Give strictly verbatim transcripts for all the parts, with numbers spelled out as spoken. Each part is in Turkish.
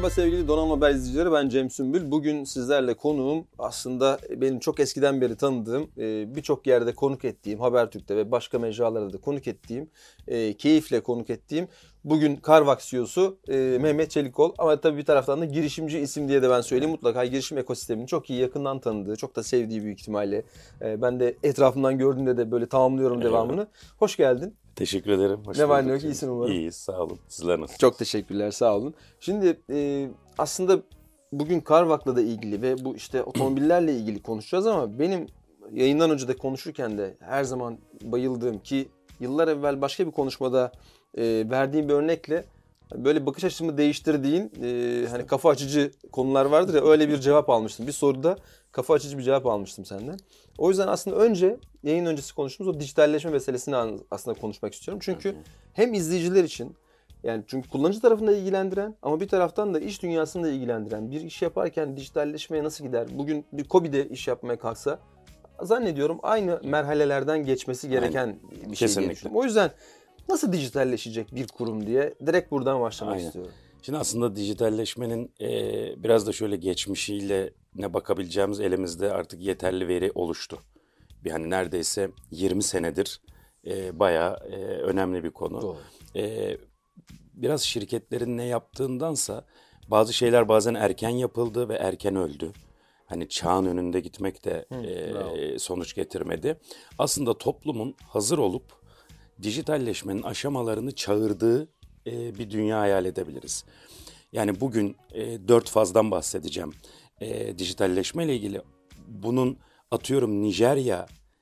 Merhaba sevgili Donanım Haber izleyicileri, ben Cem Sümbül. Bugün sizlerle konuğum aslında benim çok eskiden beri tanıdığım, birçok yerde konuk ettiğim, Habertürk'te ve başka mecralarda da konuk ettiğim, keyifle konuk ettiğim, bugün Carvax C E O'su Mehmet Çelikol. Ama tabii bir taraftan da girişimci isim diye de ben söyleyeyim. Mutlaka girişim ekosistemini çok iyi yakından tanıdığı, çok da sevdiği büyük ihtimalle. Ben de etrafımdan gördüğümde de böyle tamamlıyorum devamını. Evet. Hoş geldin. Teşekkür ederim. Hoş ne var ne yok, iyisin umarım. İyiyiz, sağ olun. Sizler nasılsınız? Çok teşekkürler, sağ olun. Şimdi e, aslında bugün Carvac'la da ilgili ve bu işte otomobillerle ilgili konuşacağız ama benim yayından önce de konuşurken de her zaman bayıldığım, ki yıllar evvel başka bir konuşmada e, verdiğim bir örnekle böyle bakış açımı değiştirdiğin e, hani kafa açıcı konular vardır ya, öyle bir cevap almıştım. Bir soruda kafa açıcı bir cevap almıştım senden. O yüzden aslında önce yayın öncesi konuştuğumuz o dijitalleşme meselesini aslında konuşmak istiyorum. Çünkü hem izleyiciler için, yani çünkü kullanıcı tarafında ilgilendiren ama bir taraftan da iş dünyasını da ilgilendiren, bir iş yaparken dijitalleşmeye nasıl gider? Bugün bir KOBİ'de iş yapmaya kalksa zannediyorum aynı merhalelerden geçmesi gereken Aynen. bir şey diye düşünüyorum. O yüzden nasıl dijitalleşecek bir kurum diye direkt buradan başlamak Aynen. istiyorum. Şimdi aslında dijitalleşmenin e, biraz da şöyle geçmişiyle ne bakabileceğimiz elimizde artık yeterli veri oluştu. Bir hani neredeyse yirmi senedir e, bayağı e, önemli bir konu. Doğru. E, biraz şirketlerin ne yaptığındansa bazı şeyler bazen erken yapıldı ve erken öldü. Hani çağın önünde gitmek de Hı, e, sonuç getirmedi. Aslında toplumun hazır olup dijitalleşmenin aşamalarını çağırdığı e, bir dünya hayal edebiliriz. Yani bugün e, dört fazdan bahsedeceğim e, dijitalleşme ile ilgili. Bunun atıyorum Nijerya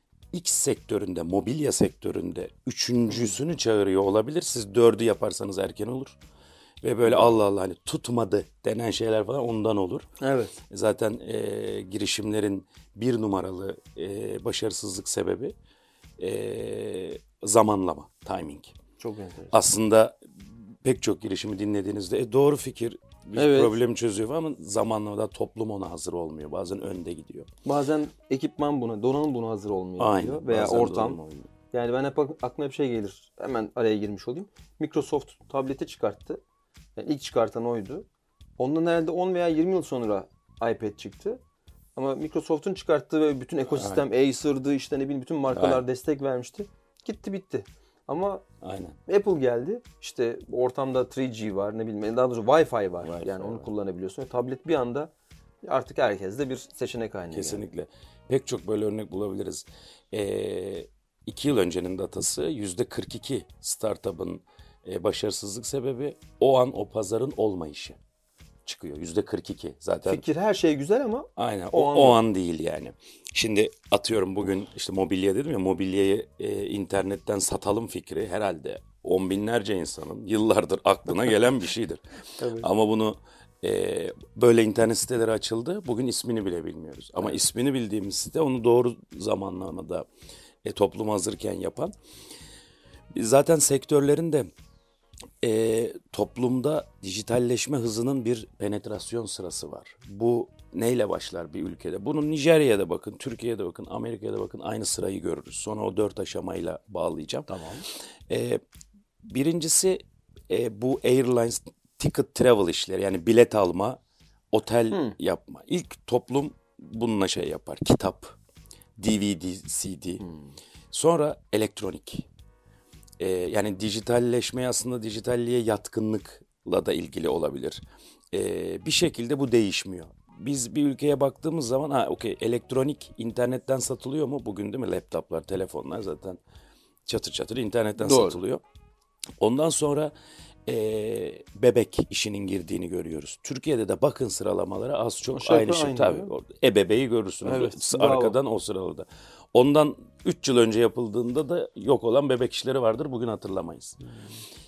X sektöründe, mobilya sektöründe üçüncüsünü çağırıyor olabilir. Siz dördü yaparsanız erken olur. Ve böyle Allah Allah hani tutmadı denen şeyler falan ondan olur. Evet. Zaten e, girişimlerin bir numaralı e, başarısızlık sebebi e, zamanlama, timing. Çok enteresan. Aslında pek çok girişimi dinlediğinizde e, doğru fikir bir evet. problemi çözüyor ama zamanlamada toplum ona hazır olmuyor. Bazen önde gidiyor. Bazen ekipman buna, donanım buna hazır olmuyor. Aynen, veya ortam. Yani ben hep aklıma bir şey gelir. Hemen araya girmiş olayım. Microsoft tableti çıkarttı. Yani ilk çıkartan oydu. Ondan herhalde on veya yirmi yıl sonra iPad çıktı. Ama Microsoft'un çıkarttığı ve bütün ekosistem Aynen. Acer'dı, işte ne bileyim bütün markalar Aynen. destek vermişti. Gitti bitti. Ama Aynen. Apple geldi. İşte ortamda üç G var, ne bileyim daha doğrusu Wi-Fi var. Wi-Fi yani onu var. kullanabiliyorsun. Tablet bir anda artık herkeste bir seçenek haline Kesinlikle. geldi. Pek çok böyle örnek bulabiliriz. Ee, iki yıl öncenin datası yüzde kırk iki startup'ın e, başarısızlık sebebi o an o pazarın olmayışı çıkıyor. yüzde kırk iki zaten. Fikir her şey güzel ama aynen o, o, an, o an değil yani. Şimdi atıyorum bugün işte mobilya dedim ya, mobilyayı e, internetten satalım fikri herhalde on binlerce insanın yıllardır aklına gelen bir şeydir. Evet. Ama bunu e, böyle internet siteleri açıldı. Bugün ismini bile bilmiyoruz. Ama evet. ismini bildiğimiz site onu doğru zamanlamada e, toplum hazırken yapan. Zaten sektörlerin de E, toplumda dijitalleşme hızının bir penetrasyon sırası var. Bu neyle başlar bir ülkede? Bunun Nijerya'da bakın, Türkiye'de bakın, Amerika'da bakın aynı sırayı görürüz. Sonra o dört aşamayla bağlayacağım. Tamam. E, birincisi e, bu airlines ticket travel işleri, yani bilet alma, otel hmm. yapma. İlk toplum bununla şey yapar. Kitap, D V D, C D. Hmm. Sonra elektronik. Ee, yani dijitalleşme aslında dijitalliğe yatkınlıkla da ilgili olabilir. Ee, bir şekilde bu değişmiyor. Biz bir ülkeye baktığımız zaman ha okey elektronik internetten satılıyor mu? Bugün değil mi laptoplar, telefonlar zaten çatır çatır internetten Doğru. satılıyor. Ondan sonra e, bebek işinin girdiğini görüyoruz. Türkiye'de de bakın sıralamalara az çok Aşağı aynı şey. Tabii orada ebebeyi görürsünüz evet, arkadan bravo. O sıralada. Ondan üç yıl önce yapıldığında da yok olan bebek işleri vardır. Bugün hatırlamayız. Hmm.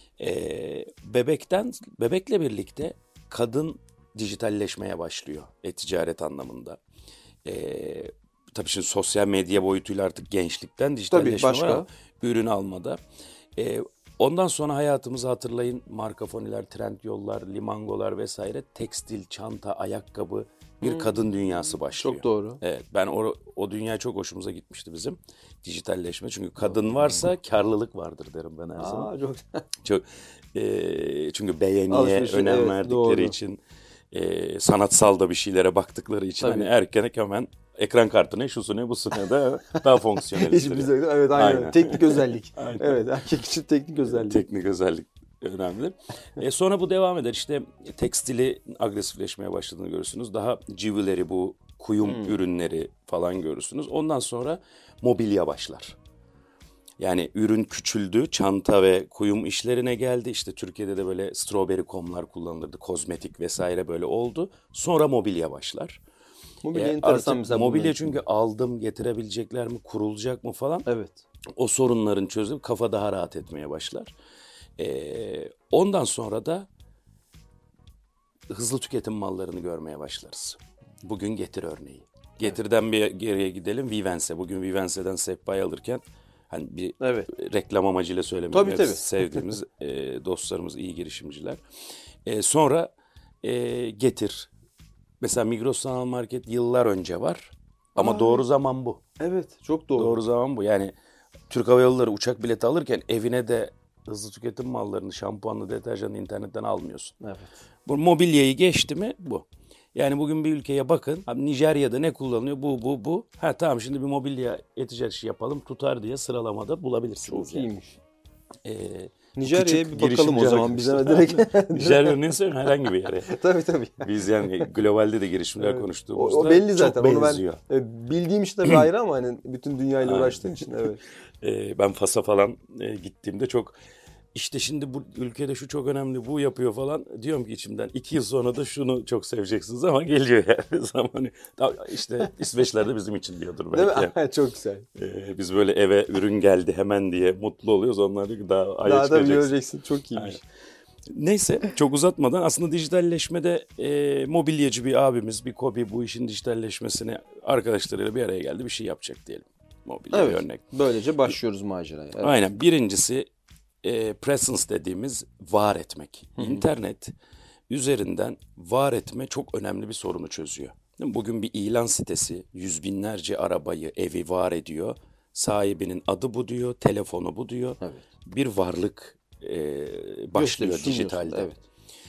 Ee, bebekten bebekle birlikte kadın dijitalleşmeye başlıyor e-ticaret anlamında. Ee, tabii şimdi sosyal medya boyutuyla artık gençlikten dijitalleşme tabii, var. Ürün almada. Ee, ondan sonra hayatımızı hatırlayın. Markafoniler, Trendyollar, Limangolar vesaire. Tekstil, çanta, ayakkabı. Bir hmm. kadın dünyası başlıyor. Çok doğru. Evet, ben o, o dünya çok hoşumuza gitmişti bizim. Dijitalleşme. Çünkü kadın varsa karlılık vardır derim ben her zaman. Aa, çok çok e, çünkü beğeniye önem evet, verdikleri doğru. için e, sanatsal da bir şeylere baktıkları için Tabii. hani erken hemen ekran kartı ne, şusu ne, busu ne de daha fonksiyonel. Hiç bize, evet aynen. Aynen. Teknik özellik. Aynen. Evet, erkek için teknik özellik. Teknik özellik önemli. e, sonra bu devam eder. İşte tekstili agresifleşmeye başladığını görürsünüz. Daha jewelry, bu kuyum hmm. ürünleri falan görürsünüz. Ondan sonra mobilya başlar. Yani ürün küçüldü, çanta ve kuyum işlerine geldi. İşte Türkiye'de de böyle strawberry komlar kullanılırdı, kozmetik vesaire böyle oldu. Sonra mobilya başlar. Mobilya e, enteresan mesela. Mobilya çünkü aldım, getirebilecekler mi, kurulacak mı falan. Evet. O sorunların çözülüp kafa daha rahat etmeye başlar. E, ondan sonra da hızlı tüketim mallarını görmeye başlarız. Bugün Getir örneği. Getir'den bir geriye gidelim, Vivense. Bugün Vivense'den sehpayı alırken hani bir evet. reklam amacıyla söylemiyorum. Tabii tabii. Sevdiğimiz e, dostlarımız, iyi girişimciler. E, sonra e, Getir. Mesela Migros Sanal Market yıllar önce var. Ama Aa, doğru zaman bu. Evet, çok doğru. Doğru zaman bu. Yani Türk Hava Yolları uçak bileti alırken evine de hızlı tüketim mallarını, şampuanlı, deterjanı internetten almıyorsun. Evet. Bu mobilyayı geçti mi bu. Yani bugün bir ülkeye bakın. Abi Nijerya'da ne kullanılıyor? Bu, bu, bu. Ha tamam, şimdi bir mobilya e-ticareti yapalım, tutar diye sıralamada bulabilirsiniz. Çok yani. iyiymiş. Ee, Nijerya'ya bir bakalım o zaman bize direkt. Nijerya ne söyleyeyim, herhangi bir yere. Tabii tabii. Biz yani globalde de girişimler evet. konuştuğumuzda o, o belli zaten. çok benziyor. Onu ben bildiğim işte bir ayrı ama hani bütün dünyayla uğraştığın için evet. Ee, ben Fas'a falan e, gittiğimde çok işte şimdi bu ülkede şu çok önemli, bu yapıyor falan. Diyorum ki içimden iki yıl sonra da şunu çok seveceksiniz ama geliyor yani zamanı. İşte İsveçler de bizim için diyordur belki. Değil mi? Çok güzel. Ee, biz böyle eve ürün geldi hemen diye mutlu oluyoruz. Onlar diyor ki daha aya daha çıkacaksın. Daha da göreceksin. Çok iyiymiş. Aynen. Neyse, çok uzatmadan aslında dijitalleşmede e, mobilyacı bir abimiz, bir KOBİ bu işin dijitalleşmesine arkadaşlarıyla bir araya geldi, bir şey yapacak diyelim. Mobilya evet, örnek. Böylece başlıyoruz maceraya. Evet. Aynen. Birincisi e, presence dediğimiz var etmek. Hı-hı. İnternet üzerinden var etme çok önemli bir sorunu çözüyor. Bugün bir ilan sitesi yüz binlerce arabayı, evi var ediyor. Sahibinin adı bu diyor, telefonu bu diyor. Evet. Bir varlık e, başlıyor dijitalde. Evet.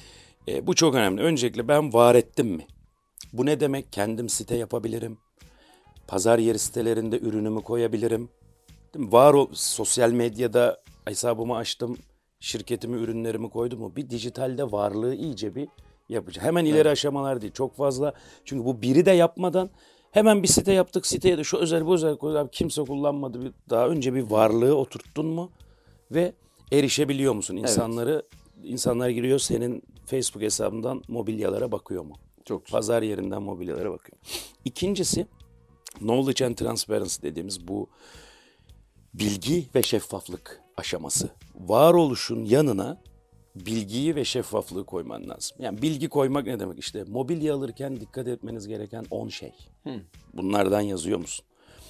E, bu çok önemli. Öncelikle ben var ettim mi? Bu ne demek? Kendim site yapabilirim. Pazar yeri sitelerinde ürünümü koyabilirim. Değil mi? Var o sosyal medyada hesabımı açtım, şirketimi, ürünlerimi koydum mu? Bir dijitalde varlığı iyice bir yapacağım. Hemen ileri evet. aşamalar değil. Çok fazla. Çünkü bu biri de yapmadan hemen bir site yaptık. Siteye de şu özel bu özel koyduk. Kimse kullanmadı. Bir, daha önce bir varlığı oturttun mu? Ve erişebiliyor musun? İnsanları, evet. insanlar giriyor senin Facebook hesabından mobilyalara bakıyor mu? Çok güzel. Pazar yerinden mobilyalara bakıyor. İkincisi knowledge and transparency dediğimiz bu bilgi ve şeffaflık aşaması. Varoluşun yanına bilgiyi ve şeffaflığı koyman lazım. Yani bilgi koymak ne demek? İşte mobilya alırken dikkat etmeniz gereken on şey. Hmm. Bunlardan yazıyor musun?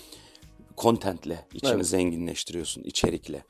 Content'le içini evet. zenginleştiriyorsun, içerikle.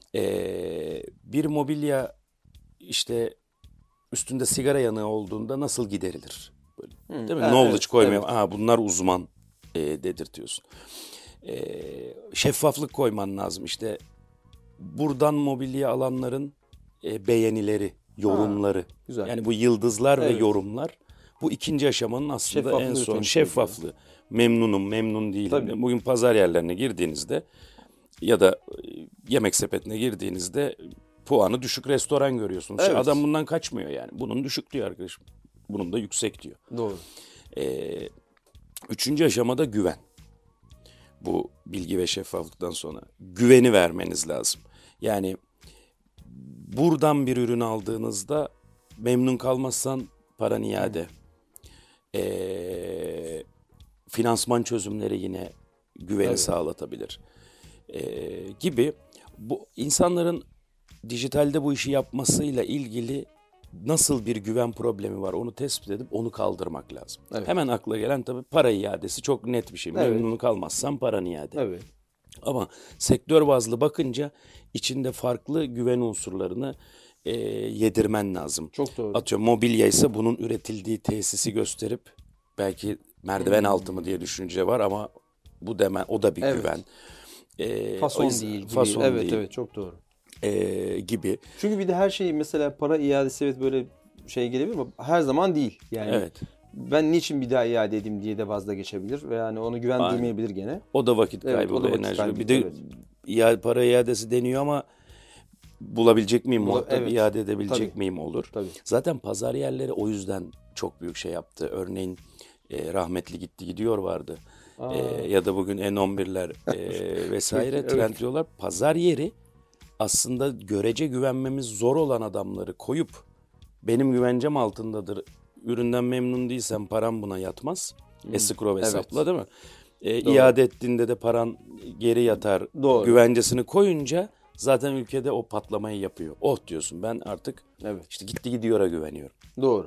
Ee, bir mobilya işte üstünde sigara yanığı olduğunda nasıl giderilir? Böyle, hmm. Değil mi? Evet, knowledge koymaya, evet. Aa, bunlar uzman e, dedirtiyorsun. E, şeffaflık koyman lazım. İşte buradan mobilya alanların e, beğenileri, yorumları. Ha, güzel. Yani bu yıldızlar evet. ve yorumlar. Bu ikinci aşamanın aslında en son şeffaflığı. Ediyor. Memnunum, memnun değilim. Tabii. Bugün pazar yerlerine girdiğinizde ya da yemek sepetine girdiğinizde puanı düşük restoran görüyorsunuz. Evet. Adam bundan kaçmıyor yani. Bunun düşük diyor arkadaşım. Bunun da yüksek diyor. Doğru. Ee, üçüncü aşamada güven. Bu bilgi ve şeffaflıktan sonra güveni vermeniz lazım. Yani buradan bir ürün aldığınızda memnun kalmazsan paran iade. Ee, finansman çözümleri yine güveni evet. sağlatabilir. Ee, gibi bu insanların dijitalde bu işi yapmasıyla ilgili nasıl bir güven problemi var onu tespit edip onu kaldırmak lazım. Evet. Hemen akla gelen tabii para iadesi çok net bir şey. Evet. Memnun kalmazsan paran iade. Evet. Ama sektör bazlı bakınca içinde farklı güven unsurlarını e, yedirmen lazım. Çok doğru. Atıyorum mobilya ise bunun üretildiği tesisi gösterip belki merdiven hmm. altı mı diye düşünce var ama bu demen o da bir evet. güven. E, fason yüzden, değil gibi. Fason evet değil. evet çok doğru. E, gibi. Çünkü bir de her şeyi mesela para iadesi evet böyle şey gelebilir ama her zaman değil. Yani Evet. ben niçin bir daha iade edeyim diye de vazgeçebilir ve yani ona güven Aynen. duymayabilir gene. O da vakit Evet, kaybı, o o da da vakit enerji. kaybı, Bir de evet. iade, para iadesi deniyor ama bulabilecek miyim, Bula- muhatap evet. iade edebilecek Tabii. miyim olur. Tabii. Zaten pazar yerleri o yüzden çok büyük şey yaptı. Örneğin e, rahmetli gitti gidiyor vardı. Aa. E, ya da bugün en on birler e, vesaire Evet. trend diyorlar. Pazar yeri aslında görece güvenmemiz zor olan adamları koyup benim güvencem altındadır. Üründen memnun değilsen param buna yatmaz. Hmm. Escrow hesapla Evet. değil mi? E, Doğru. iade ettiğinde de paran geri yatar. Doğru. Güvencesini koyunca zaten ülkede o patlamayı yapıyor. Oh diyorsun, ben artık Evet. işte gitti gidiyora güveniyorum. Doğru.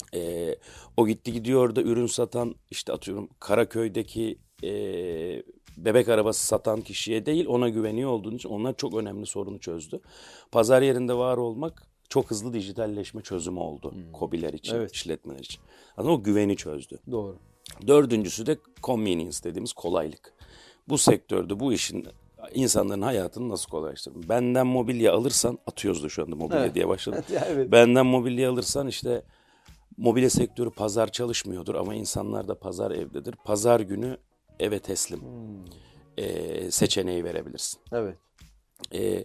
E, o gitti gidiyor da ürün satan, işte atıyorum Karaköy'deki e, bebek arabası satan kişiye değil, ona güveniyor olduğun için onlar çok önemli sorunu çözdü. Pazar yerinde var olmak çok hızlı dijitalleşme çözümü oldu. Hmm. KOBİ'ler için, Evet. işletmeler için. Ama o güveni çözdü. Doğru. Dördüncüsü de convenience dediğimiz kolaylık. Bu sektörde bu işin insanların hayatını nasıl kolaylaştırır? Benden mobilya alırsan, atıyoruz da şu anda mobilya Evet. diye başladım. Evet. Benden mobilya alırsan işte mobilya sektörü pazar çalışmıyordur ama insanlar da pazar evdedir. Pazar günü eve teslim hmm. e, seçeneği verebilirsin. Evet. E,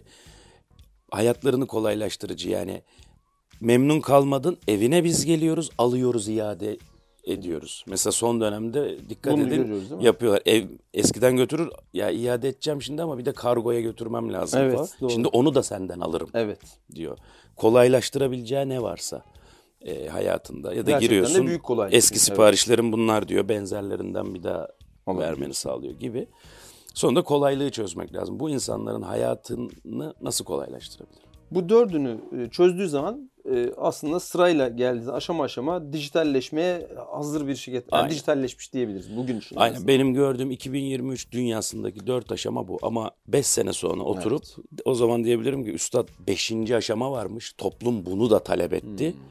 hayatlarını kolaylaştırıcı, yani memnun kalmadın, evine biz geliyoruz, alıyoruz, iade ediyoruz. Mesela son dönemde dikkat Bunu edin yapıyorlar. Ev eskiden götürür, ya iade edeceğim şimdi ama bir de kargoya götürmem lazım evet, falan. Doğru. Şimdi onu da senden alırım evet. diyor. Kolaylaştırabileceği ne varsa e, hayatında ya da gerçekten giriyorsun. De büyük eski siparişlerim evet. bunlar diyor. Benzerlerinden bir daha Anladım. vermeni sağlıyor gibi. Sonunda kolaylığı çözmek lazım. Bu insanların hayatını nasıl kolaylaştırabilir? Bu dördünü çözdüğü zaman aslında sırayla geldiği aşama aşama dijitalleşmeye hazır bir şirket. Yani dijitalleşmiş diyebiliriz bugün için. Aynen. Aslında. Benim gördüğüm iki bin yirmi üç dünyasındaki dört aşama bu. Ama beş sene sonra oturup evet. o zaman diyebilirim ki üstad beşinci aşama varmış. Toplum bunu da talep etti. Hmm.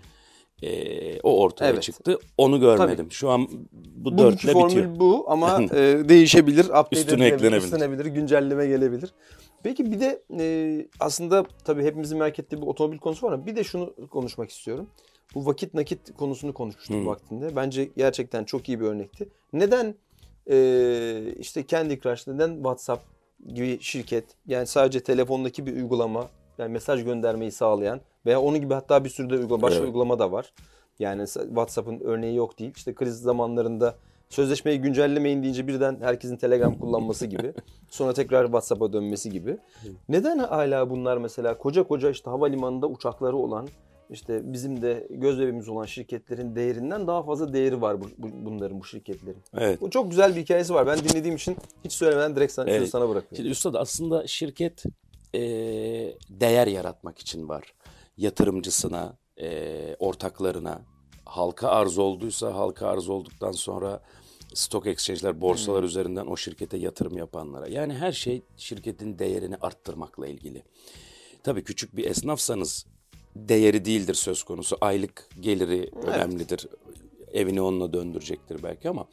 Ee, o ortaya evet. çıktı. Onu görmedim. Tabii. Şu an bu Bugünkü dörtle bitiyor. Bugünkü formül bu ama e, değişebilir. Update Üstüne eklenebilir. Üstlenebilir, güncelleme gelebilir. Peki bir de e, aslında tabii hepimizin merak ettiği bir otomobil konusu var ama bir de şunu konuşmak istiyorum. Bu vakit nakit konusunu konuşmuştuk hmm. vaktinde. Bence gerçekten çok iyi bir örnekti. Neden e, işte Candy Crush, neden WhatsApp gibi şirket, yani sadece telefondaki bir uygulama, yani mesaj göndermeyi sağlayan veya onun gibi hatta bir sürü de uygulama, başka evet. uygulama da var. Yani WhatsApp'ın örneği yok değil. İşte kriz zamanlarında sözleşmeyi güncellemeyin deyince birden herkesin Telegram kullanması gibi. Sonra tekrar WhatsApp'a dönmesi gibi. Neden hala bunlar mesela koca koca işte havalimanında uçakları olan, işte bizim de göz bebeğimiz olan şirketlerin değerinden daha fazla değeri var bu, bu, bunların, bu şirketlerin. Evet. Bu çok güzel bir hikayesi var. Ben dinlediğim için hiç söylemeden direkt sana, evet. sana bırakıyorum. Şimdi üstad, aslında şirket e, değer yaratmak için var. Yatırımcısına, e, ortaklarına, halka arz olduysa, halka arz olduktan sonra stock exchange'ler, borsalar hmm. üzerinden o şirkete yatırım yapanlara. Yani her şey şirketin değerini arttırmakla ilgili. Tabii küçük bir esnafsanız değeri değildir söz konusu. Aylık geliri evet. önemlidir. Evini onunla döndürecektir belki ama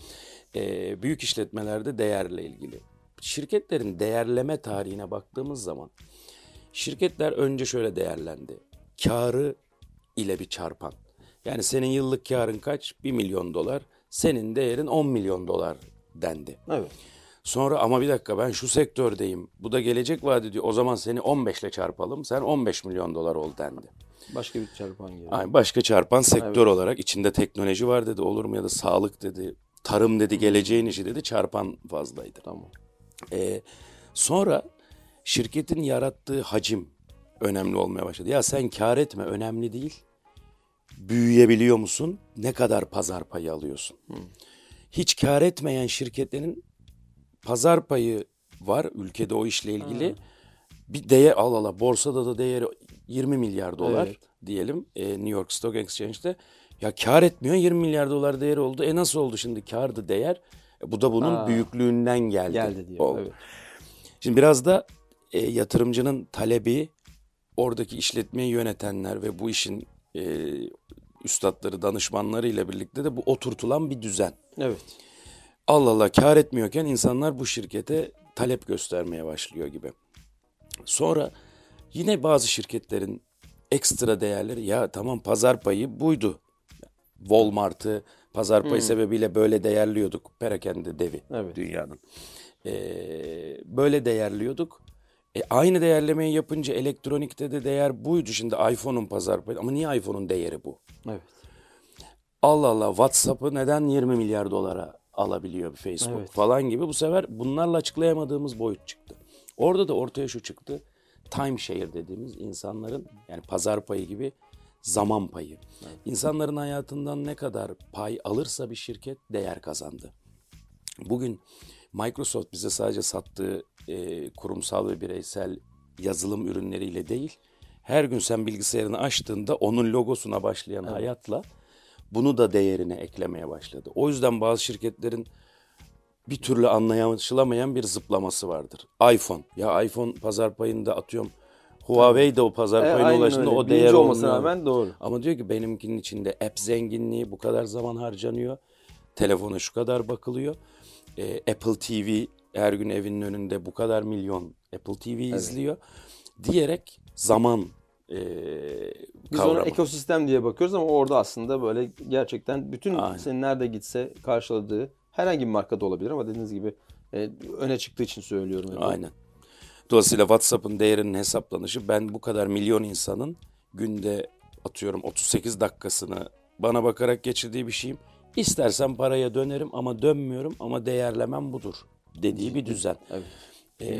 e, büyük işletmelerde değerle ilgili. Şirketlerin değerleme tarihine baktığımız zaman şirketler önce şöyle değerlendi. Kârı ile bir çarpan. Yani senin yıllık karın kaç? bir milyon dolar. Senin değerin on milyon dolar dendi. Evet. Sonra ama bir dakika, ben şu sektördeyim. Bu da gelecek vaat ediyor. O zaman seni on beş ile çarpalım. Sen on beş milyon dolar ol dendi. Başka bir çarpan gibi. Aynen, başka çarpan sektör evet. olarak içinde teknoloji var dedi. Olur mu, ya da sağlık dedi. Tarım dedi, geleceğin işi dedi. Çarpan fazlaydı. Tamam. Ee, sonra şirketin yarattığı hacim önemli olmaya başladı. Ya sen kar etme, önemli değil. Büyüyebiliyor musun? Ne kadar pazar payı alıyorsun? Hmm. Hiç kar etmeyen şirketlerin pazar payı var ülkede o işle ilgili. Hmm. Bir değer al ala. Borsada da değeri yirmi milyar dolar evet. diyelim. E, New York Stock Exchange'de. Ya kar etmiyor, yirmi milyar dolar değeri oldu. E nasıl oldu şimdi? Kardı değer. E, bu da bunun Aa, büyüklüğünden geldi. Geldi diyor. Evet. Şimdi biraz da e, yatırımcının talebi, oradaki işletmeyi yönetenler ve bu işin e, üstadları, danışmanları ile birlikte de bu oturtulan bir düzen. Evet. Allah Allah, kar etmiyorken insanlar bu şirkete talep göstermeye başlıyor gibi. Sonra yine bazı şirketlerin ekstra değerleri, ya tamam pazar payı buydu. Walmart'ı pazar payı hmm. sebebiyle böyle değerliyorduk. Perakende devi evet. dünyanın. Ee, böyle değerliyorduk. E, aynı değerlemeyi yapınca elektronikte de değer buydu. Şimdi iPhone'un pazar payı. Ama niye iPhone'un değeri bu? Evet. Allah Allah, WhatsApp'ı neden yirmi milyar dolara alabiliyor Facebook evet. falan gibi. Bu sefer bunlarla açıklayamadığımız boyut çıktı. Orada da ortaya şu çıktı. Timeshare dediğimiz insanların, yani pazar payı gibi zaman payı. Evet. İnsanların hayatından ne kadar pay alırsa bir şirket değer kazandı. Bugün Microsoft bize sadece sattığı e, kurumsal ve bireysel yazılım ürünleriyle değil, her gün sen bilgisayarını açtığında onun logosuna başlayan evet. hayatla bunu da değerine eklemeye başladı. O yüzden bazı şirketlerin bir türlü anlaşılamayan bir zıplaması vardır. iPhone. Ya iPhone pazar payında atıyorum. Huawei de o pazar e, payına ulaştığında o değer Birinci olmasına rağmen doğru. Ama diyor ki benimkinin içinde app zenginliği bu kadar zaman harcanıyor. Telefona şu kadar bakılıyor. E, Apple T V her gün evinin önünde bu kadar milyon Apple T V evet. izliyor. Diyerek zaman e, Biz kavramı. ona ekosistem diye bakıyoruz ama orada aslında böyle gerçekten bütün Aynen. senin nerede gitse karşıladığı herhangi bir markada olabilir ama dediğiniz gibi e, öne çıktığı için söylüyorum. Yani. Aynen. Dolayısıyla WhatsApp'ın değerinin hesaplanışı, ben bu kadar milyon insanın günde atıyorum otuz sekiz dakikasını bana bakarak geçirdiği bir şeyim. İstersen paraya dönerim ama dönmüyorum ama değerlemem budur dediği bir düzen. Evet. Ee,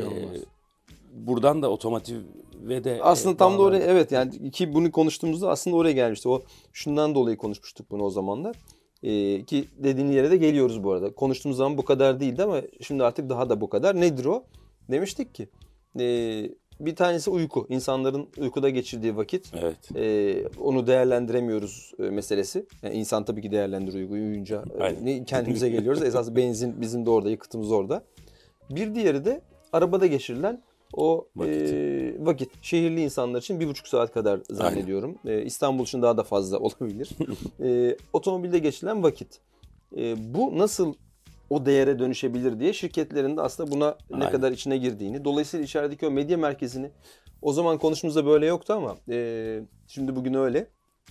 buradan da otomotiv ve de aslında e, tam da oraya evet yani ki bunu konuştuğumuzda aslında oraya gelmişti. O şundan dolayı konuşmuştuk bunu o zamanlar. Ee, ki dediğin yere de geliyoruz bu arada. Konuştuğumuz zaman bu kadar değildi ama şimdi artık daha da bu kadar. Nedir o? Demiştik ki e, bir tanesi uyku. İnsanların uykuda geçirdiği vakit. Evet. E, onu değerlendiremiyoruz e, meselesi. Yani insan tabii ki değerlendiriyor uykuyu uyuyunca. E, kendimize geliyoruz. Esas benzin bizim de orada, yakıtımız orada. Bir diğeri de arabada geçirilen o vakit. E, vakit. Şehirli insanlar için bir buçuk saat kadar zannediyorum. E, İstanbul için daha da fazla olabilir. e, otomobilde geçirilen vakit. E, bu nasıl o değere dönüşebilir diye şirketlerin de aslında buna Aynen. ne kadar içine girdiğini. Dolayısıyla içerideki o medya merkezini o zaman konuştuğumuzda böyle yoktu ama e, şimdi bugün öyle.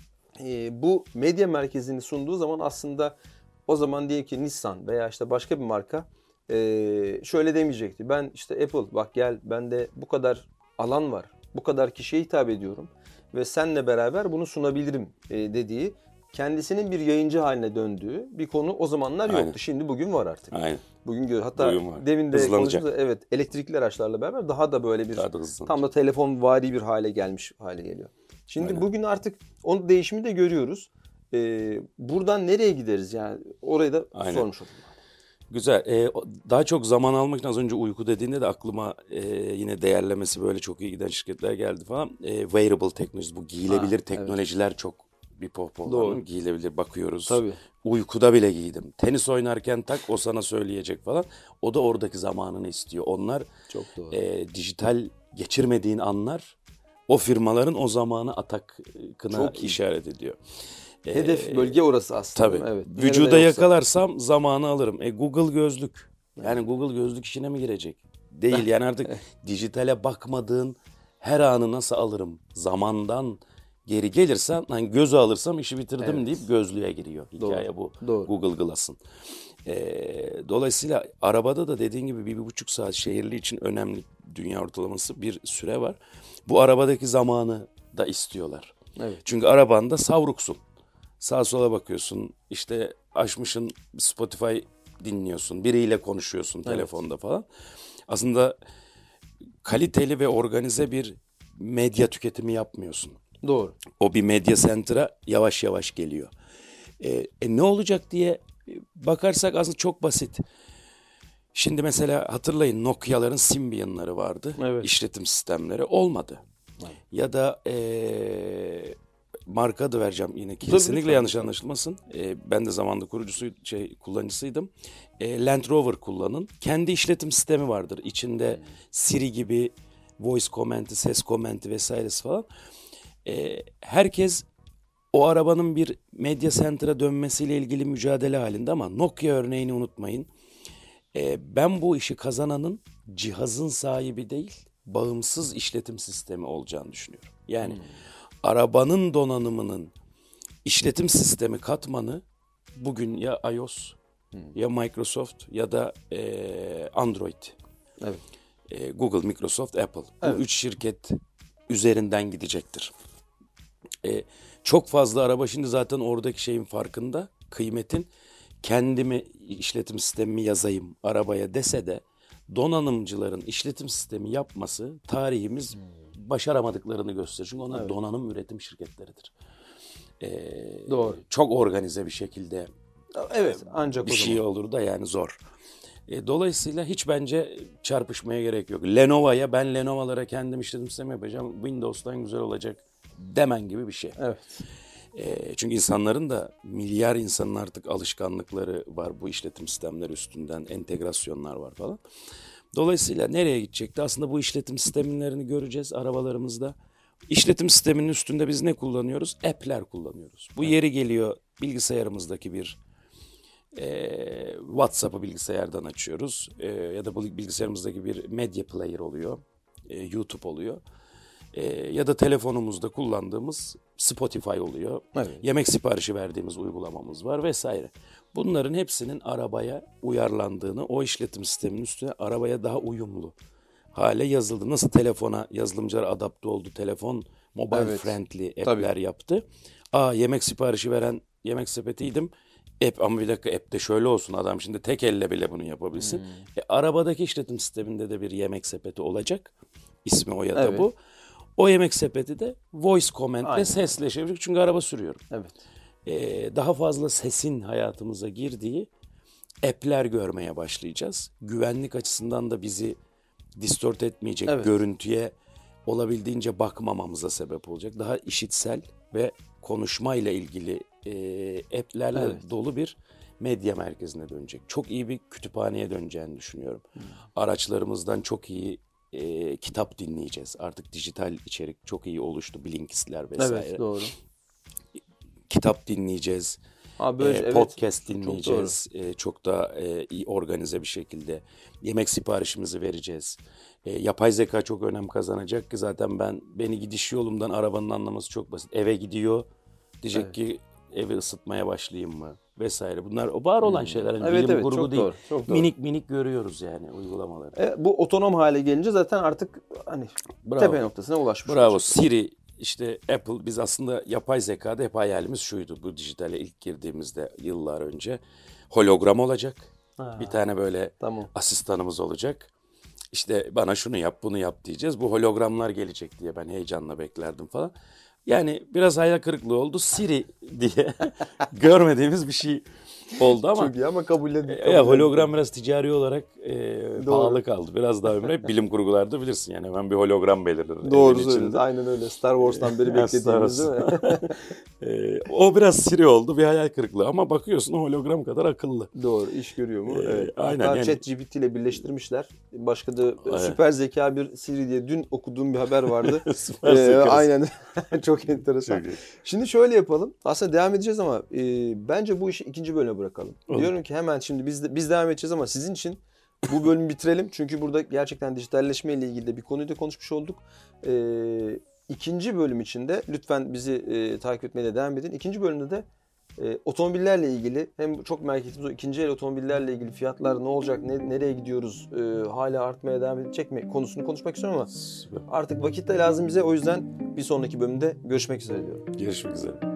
E, bu medya merkezini sunduğu zaman aslında o zaman diyelim ki Nissan veya işte başka bir marka e, şöyle demeyecekti. Ben işte Apple bak gel bende bu kadar alan var. Bu kadar kişiye hitap ediyorum. Ve seninle beraber bunu sunabilirim e, dediği, kendisinin bir yayıncı haline döndüğü bir konu o zamanlar yoktu. Aynen. Şimdi bugün var artık. Aynen. Bugün gör. Hatta bugün demin de konuştuğumuzda evet elektrikli araçlarla beraber daha da böyle bir da tam da telefon vari bir hale gelmiş hale geliyor. Şimdi Aynen. bugün artık onun değişimi de görüyoruz. Ee, buradan nereye gideriz yani orayı da Aynen. sormuş oldum. Güzel. Ee, daha çok zaman almak için az önce uyku dediğinde de aklıma e, yine değerlemesi böyle çok iyi giden şirketler geldi falan. E, wearable teknoloji, bu giyilebilir ha, teknolojiler evet. çok bir pohpohlanıyor. Giyilebilir bakıyoruz. Tabii. Uykuda bile giydim. Tenis oynarken tak o sana söyleyecek falan. O da oradaki zamanını istiyor. Onlar çok doğru. E, dijital geçirmediğin anlar o firmaların o zamanı atakına işaret ediyor. Hedef bölge orası aslında. Tabii. Evet. Vücuda yakalarsam zamanı alırım. E Google gözlük. Yani Google gözlük işine mi girecek? Değil. Yani artık dijitale bakmadığın her anı nasıl alırım? Zamandan geri gelirsem, hani gözü alırsam işi bitirdim evet. deyip gözlüğe giriyor. Hikaye Doğru. bu. Doğru. Google Glass'ın. E, dolayısıyla arabada da dediğin gibi bir, bir buçuk saat şehirli için önemli, dünya ortalaması bir süre var. Bu arabadaki zamanı da istiyorlar. Evet. Çünkü arabanda savruksun. Sağa sola bakıyorsun, işte açmışın Spotify dinliyorsun, biriyle konuşuyorsun evet. telefonda falan. Aslında kaliteli ve organize bir medya tüketimi yapmıyorsun. Doğru. O bir medya center'a yavaş yavaş geliyor. E, e, ne olacak diye bakarsak aslında çok basit. Şimdi mesela hatırlayın, Nokia'ların Symbian'ları vardı, evet. işletim sistemleri olmadı. Evet. Ya da... E, marka da vereceğim yine kesinlikle tabii, yanlış tabii. anlaşılmasın. Ee, ben de zamanında kurucusu şey kullanıcısıydım. Ee, Land Rover kullanın. Kendi işletim sistemi vardır. İçinde hmm. Siri gibi voice commenti, ses commenti vesairesi falan. Ee, herkes o arabanın bir medya center'a dönmesiyle ilgili mücadele halinde ama Nokia örneğini unutmayın. Ee, ben bu işi kazananın cihazın sahibi değil, bağımsız işletim sistemi olacağını düşünüyorum. Yani hmm. arabanın donanımının işletim sistemi katmanı bugün ya iOS hmm. ya Microsoft ya da e, Android. Evet. E, Google, Microsoft, Apple. Evet. Bu üç şirket üzerinden gidecektir. E, çok fazla araba şimdi zaten oradaki şeyin farkında, kıymetin. Kendimi işletim sistemimi yazayım arabaya dese de donanımcıların işletim sistemi yapması tarihimiz hmm. başaramadıklarını gösterir. Çünkü onlar evet. donanım üretim şirketleridir. Ee, Doğru. Çok organize bir şekilde evet, ancak bir şey olur da yani zor. E, dolayısıyla hiç bence çarpışmaya gerek yok. Lenovo'ya ben Lenovo'lara kendim işletim sistemi yapacağım. Windows'tan güzel olacak demen gibi bir şey. Evet. E, çünkü insanların da milyar insanın artık alışkanlıkları var bu işletim sistemleri üstünden entegrasyonlar var falan. Dolayısıyla nereye gidecekti? Aslında bu işletim sistemlerini göreceğiz arabalarımızda. İşletim sisteminin üstünde biz ne kullanıyoruz? App'ler kullanıyoruz. Bu yeri geliyor bilgisayarımızdaki bir e, WhatsApp'ı bilgisayardan açıyoruz. E, ya da bu bilgisayarımızdaki bir medya player oluyor. E, YouTube oluyor. E, ya da telefonumuzda kullandığımız Spotify oluyor. Evet. Yemek siparişi verdiğimiz uygulamamız var vesaire. Bunların hepsinin arabaya uyarlandığını, o işletim sisteminin üstüne arabaya daha uyumlu hale yazıldı. Nasıl telefona yazılımcılar adapte oldu, telefon mobile evet. friendly app'ler Tabii. yaptı. Aa yemek siparişi veren Yemek Sepeti'ydim. App ama bir dakika app'te şöyle olsun adam şimdi tek elle bile bunu yapabilsin. Hmm. E, arabadaki işletim sisteminde de bir Yemek Sepeti olacak. İsmi o ya da evet. bu. O Yemek Sepeti de voice command'le sesleşebilecek çünkü araba sürüyorum. Evet. Ee, daha fazla sesin hayatımıza girdiği app'ler görmeye başlayacağız. Güvenlik açısından da bizi distort etmeyecek evet. görüntüye olabildiğince bakmamamıza sebep olacak. Daha işitsel ve konuşmayla ilgili e, app'lerle evet. dolu bir medya merkezine dönecek. Çok iyi bir kütüphaneye döneceğini düşünüyorum. Hmm. Araçlarımızdan çok iyi e, kitap dinleyeceğiz. Artık dijital içerik çok iyi oluştu. Blinkistler vesaire. Evet doğru. Kitap dinleyeceğiz. Abi böyle, e, podcast evet, dinleyeceğiz. Çok, e, çok da e, iyi organize bir şekilde. Yemek siparişimizi vereceğiz. E, yapay zeka çok önem kazanacak ki zaten ben beni gidiş yolumdan arabanın anlaması çok basit. Eve gidiyor. Diyecek evet. ki evi ısıtmaya başlayayım mı? Vesaire. Bunlar o var olan hmm. şeyler. Yani evet, bilim evet, kurgu değil. Doğru, çok minik doğru. minik görüyoruz yani uygulamaları. E, bu otonom hale gelince zaten artık hani Bravo. tepe noktasına ulaşmış. Bravo. Olacak. Siri, işte Apple, biz aslında yapay zekada hep hayalimiz şuydu. Bu dijitale ilk girdiğimizde yıllar önce hologram olacak. Ha, bir tane böyle tamam. asistanımız olacak. İşte bana şunu yap, bunu yap diyeceğiz. Bu hologramlar gelecek diye ben heyecanla beklerdim falan. Yani biraz hayal kırıklığı oldu. Siri diye görmediğimiz bir şey oldu ama. Çok iyi ama kabul edin. E, ya, hologram biraz ticari olarak e, pahalı kaldı. Biraz daha ömrü. Hep bilim kurgularda bilirsin yani hemen bir hologram belirir. Doğru söylüyorsun. Aynen öyle. Star Wars'tan beri beklediğimiz değil mi? e, o biraz Siri oldu. Bir hayal kırıklığı ama bakıyorsun hologram kadar akıllı. Doğru. İş görüyor mu? E, evet. Aynen. Hatta yani... ChatGPT ile birleştirmişler. Başka da evet. süper zeka bir Siri diye dün okuduğum bir haber vardı. Süper ee, aynen. Çok enteresan. Çok şimdi şöyle yapalım. Aslında devam edeceğiz ama e, bence bu işi ikinci bölüme bırakalım. Olur. Diyorum ki hemen şimdi biz de, biz devam edeceğiz ama sizin için bu bölümü bitirelim. Çünkü burada gerçekten dijitalleşme ile ilgili de bir konuyu da konuşmuş olduk. E, ikinci bölüm için de lütfen bizi e, takip etmeye de devam edin. İkinci bölümde de e, otomobillerle ilgili hem çok merak ettiğimiz o ikinci el otomobillerle ilgili fiyatlar ne olacak, ne, nereye gidiyoruz, e, hala artmaya devam edecek mi konusunu konuşmak istiyorum ama artık vakit de lazım bize. O yüzden bir sonraki bölümde görüşmek üzere diyorum. Görüşmek üzere.